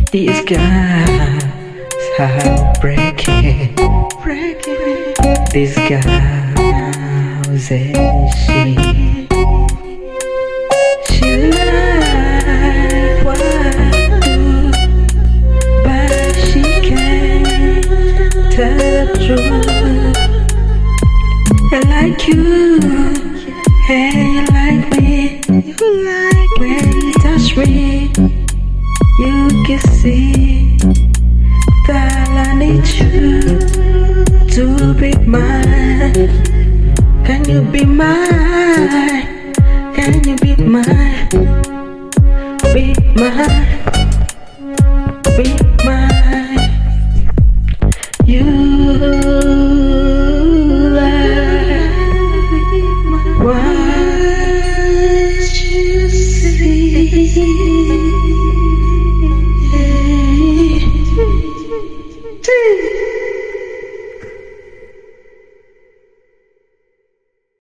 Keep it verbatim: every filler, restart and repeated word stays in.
These guys heartbreaking, breaking. These girls and she, she like what I do, but she can't tell the truth. I like you, and you like me. You like when you touch me. You can see that I need you to be mine. Can you be mine? Can you